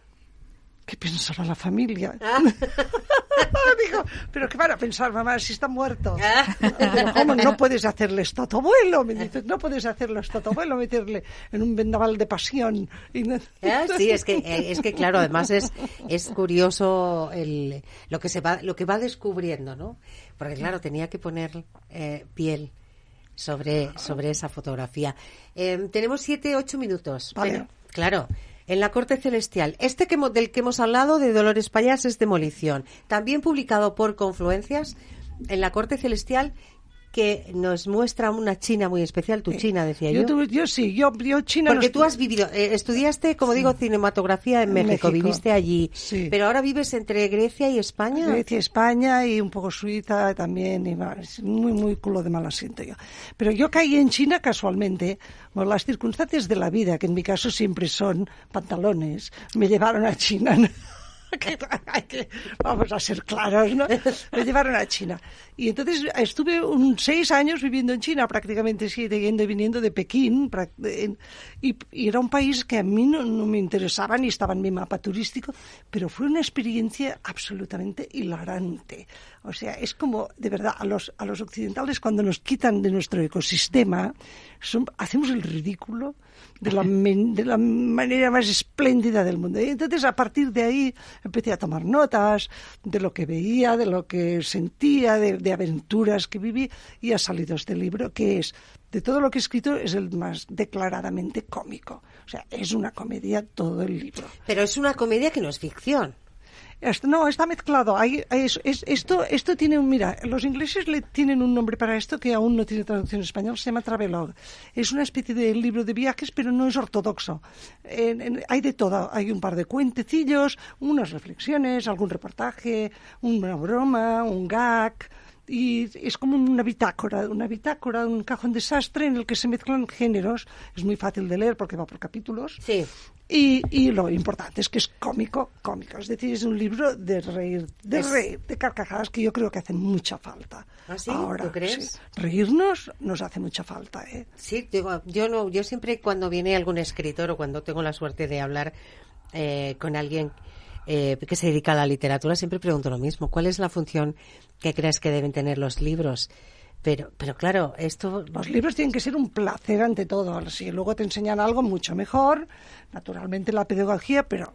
¿Qué pensará la familia? Ah. Digo, ¿pero qué van a pensar, mamá, si está muerto? Ah. Digo, ¿cómo no puedes hacerle esto a tu abuelo? Me dice, no puedes hacerle esto a tu abuelo, meterle en un vendaval de pasión. Y no... ah, sí, es que, es que claro, además es, es curioso el, lo que se va, lo que va descubriendo, ¿no? Porque claro, tenía que poner eh, piel sobre, sobre esa fotografía. Eh, tenemos siete, ocho minutos. Vale. Pero, claro. En la Corte Celestial. Este que, del que hemos hablado, de Dolores Payás, es Demolición. También publicado por Confluencias, en la Corte Celestial, que nos muestra una China muy especial. Tu China, decía yo. Yo, tuve, yo sí, yo, yo China... Porque no tú has vivido, eh, estudiaste, como sí. digo, cinematografía en México, México. Viviste allí. Sí. Pero ahora vives entre Grecia y España. Grecia, España y un poco Suiza también. Y muy, muy culo de mal asiento yo. Pero yo caí en China casualmente. Bueno, las circunstancias de la vida, que en mi caso siempre son pantalones, me llevaron a China, ¿no? que, que, vamos a ser claros, ¿no? Me llevaron a China. Y entonces estuve un seis años viviendo en China, prácticamente siete, yendo y viniendo de Pekín. Y, y era un país que a mí no, no me interesaba ni estaba en mi mapa turístico, pero fue una experiencia absolutamente hilarante. O sea, es como, de verdad, a los, a los occidentales cuando nos quitan de nuestro ecosistema, son, hacemos el ridículo de la, men, de la manera más espléndida del mundo. Y entonces, a partir de ahí, empecé a tomar notas de lo que veía, de lo que sentía, de, de aventuras que viví, y ha salido este libro, que es, de todo lo que he escrito, es el más declaradamente cómico. O sea, es una comedia todo el libro. Pero es una comedia que no es ficción. No, está mezclado. Hay, es, es, esto, esto tiene un... Mira, los ingleses le tienen un nombre para esto que aún no tiene traducción en español, se llama travelogue. Es una especie de libro de viajes, pero no es ortodoxo. En, en, hay de todo. Hay un par de cuentecillos, unas reflexiones, algún reportaje, una broma, un gag... Y es como una bitácora, una bitácora, un cajón desastre en el que se mezclan géneros. Es muy fácil de leer porque va por capítulos. Sí. Y, y lo importante es que es cómico, cómico. Es decir, es un libro de reír, de es... reír, de carcajadas que yo creo que hacen mucha falta. ¿Ah, sí? Ahora, ¿Tú crees? Sí. Reírnos nos hace mucha falta, ¿eh? Sí, digo, yo no, yo siempre cuando viene algún escritor o cuando tengo la suerte de hablar eh, con alguien eh, que se dedica a la literatura, siempre pregunto lo mismo. ¿Cuál es la función que crees que deben tener los libros? Pero, pero claro, esto... Los libros tienen que ser un placer ante todo. Si luego te enseñan algo, mucho mejor. Naturalmente la pedagogía, pero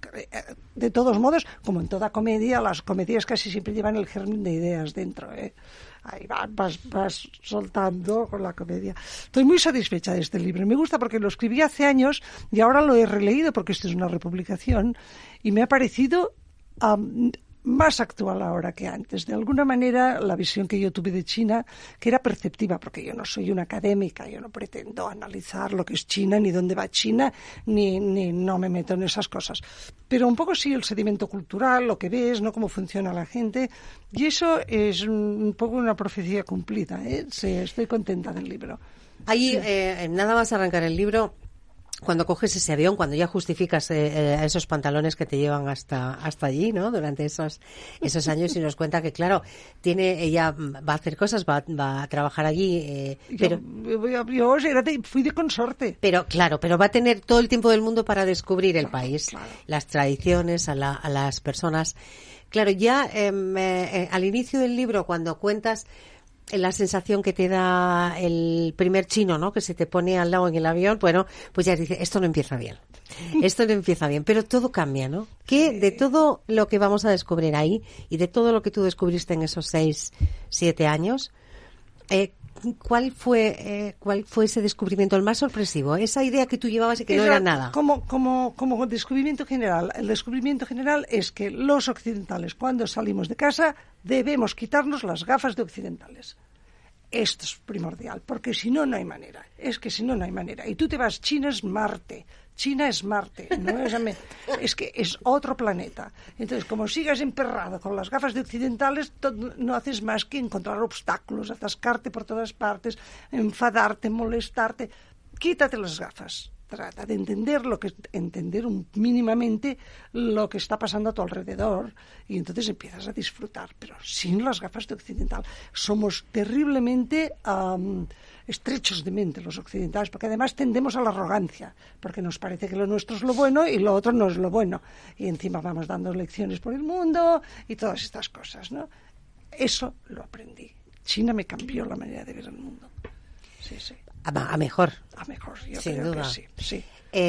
de todos modos, como en toda comedia, las comedias casi siempre llevan el germen de ideas dentro, ¿eh? Ahí vas, vas, vas soltando con la comedia. Estoy muy satisfecha de este libro. Me gusta porque lo escribí hace años y ahora lo he releído porque esto es una republicación y me ha parecido... Um, más actual ahora que antes. De alguna manera, la visión que yo tuve de China, que era perceptiva, porque yo no soy una académica, yo no pretendo analizar lo que es China, ni dónde va China, ni, ni no me meto en esas cosas. Pero un poco sí el sedimento cultural, lo que ves, no cómo funciona la gente, y eso es un poco una profecía cumplida, ¿eh? Sí, estoy contenta del libro. Ahí, Sí. eh, nada más arrancar el libro, cuando coges ese avión, cuando ya justificas eh, eh, esos pantalones que te llevan hasta hasta allí, ¿no? Durante esos esos años y nos cuenta que, claro, tiene ella va a hacer cosas, va, va a trabajar allí, eh, pero yo, yo, yo era de- fui de consorte. pero claro, pero va a tener todo el tiempo del mundo para descubrir el Claro, país, claro. las tradiciones, a, la, a las personas. Claro, ya em, eh, eh, al inicio del libro, cuando cuentas la sensación que te da el primer chino, ¿no? Que se te pone al lado en el avión, bueno, pues ya dice, esto no empieza bien. Esto no empieza bien, pero todo cambia, ¿no? Que de todo lo que vamos a descubrir ahí y de todo lo que tú descubriste en esos seis, siete años, eh, ¿cuál fue eh, cuál fue ese descubrimiento el más sorpresivo? Esa idea que tú llevabas y que no Esa- era nada. Como, como, como descubrimiento general, el descubrimiento general es que los occidentales, cuando salimos de casa, debemos quitarnos las gafas de occidentales. Esto es primordial, porque si no, no hay manera. Es que si no, no hay manera. Y tú te vas, China es Marte. China es Marte, no es, ame- es que es otro planeta. Entonces, como sigas emperrado con las gafas de occidentales, to- no haces más que encontrar obstáculos, atascarte por todas partes, enfadarte, molestarte. Quítate las gafas. Trata de entender lo que entender un, mínimamente lo que está pasando a tu alrededor y entonces empiezas a disfrutar, pero sin las gafas de occidental. Somos terriblemente um, estrechos de mente los occidentales, porque además tendemos a la arrogancia, porque nos parece que lo nuestro es lo bueno y lo otro no es lo bueno. Y encima vamos dando lecciones por el mundo y todas estas cosas, ¿no? Eso lo aprendí. China me cambió la manera de ver el mundo. Sí, sí. A, a mejor. A mejor, yo Sin creo duda. que sí, sí.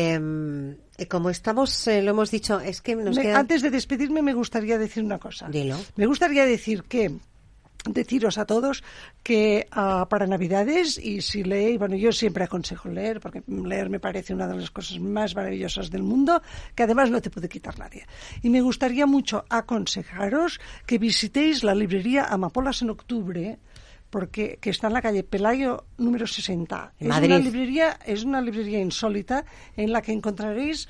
Eh, como estamos, eh, lo hemos dicho, es que nos Me- queda... Antes de despedirme me gustaría decir una cosa. Dilo. Me gustaría decir que deciros a todos que ah, para Navidades, y si leéis, bueno, yo siempre aconsejo leer, porque leer me parece una de las cosas más maravillosas del mundo, que además no te puede quitar nadie. Y me gustaría mucho aconsejaros que visitéis la librería Amapolas en octubre, porque que está en la calle Pelayo número sesenta. En es Madrid. una librería, es una librería insólita en la que encontraréis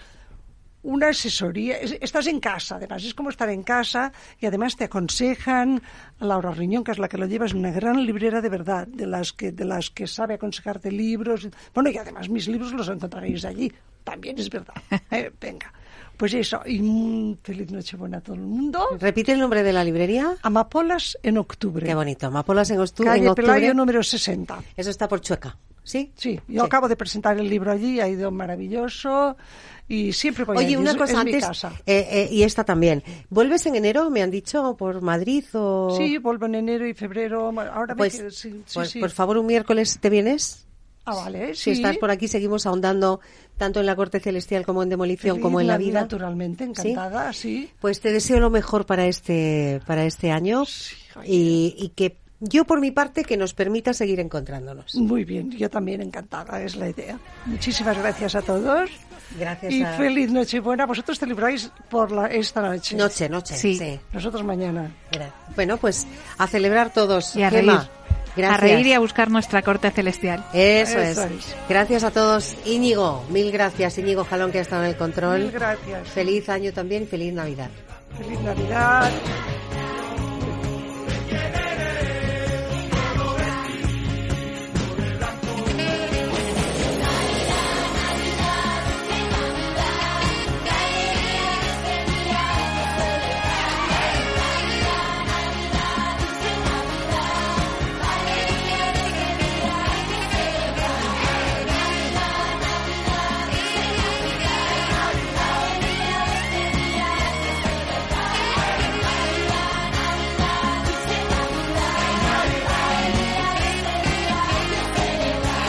una asesoría. Es- Estás en casa, además, es como estar en casa y además te aconsejan. Laura Riñón, que es la que lo lleva, es una gran librera de verdad, de las que de las que sabe aconsejarte libros. Bueno, y además mis libros los encontraréis allí. También es verdad. Eh, venga. Pues eso, y mm, feliz Nochebuena a todo el mundo. Repite el nombre de la librería. Amapolas en octubre. Qué bonito. Amapolas en, octu- en Calle octubre. Pelayo número sesenta. Eso está por Chueca, ¿sí? Sí, yo Sí. acabo de presentar el libro allí, ha ido maravilloso y siempre voy Oye, allí, una es- cosa es mi antes, casa. eh, eh, y esta también. ¿Vuelves en enero, me han dicho, por Madrid o...? Sí, vuelvo en enero y febrero. Ahora me Pues, quedo- sí, sí, pues, sí. por favor, un miércoles te vienes. Ah, vale, Si sí. estás por aquí, seguimos ahondando tanto en la corte celestial como en demolición, Feliz, como en la na- vida. Naturalmente, encantada, sí. Pues te deseo lo mejor para este para este año Sí, oye. y, y que yo por mi parte que nos permita seguir encontrándonos. Muy bien, yo también encantada, es la idea. Muchísimas gracias a todos. Gracias Y a... feliz Nochebuena. Vosotros celebráis por la, esta noche. Noche, noche, sí. Sí. Nosotros mañana. Gra- Bueno, pues a celebrar todos. Y a Gema, reír. gracias. A reír y a buscar nuestra corte celestial. Eso, Eso es. es. Gracias a todos. Íñigo, mil gracias. Íñigo Jalón, que ha estado en el control. Mil gracias. Feliz año también, feliz Navidad. Feliz Navidad.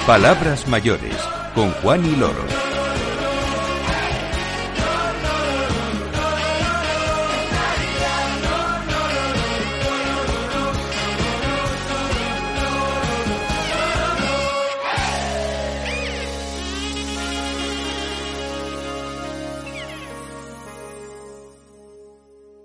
Palabras mayores, con Juan y Loro.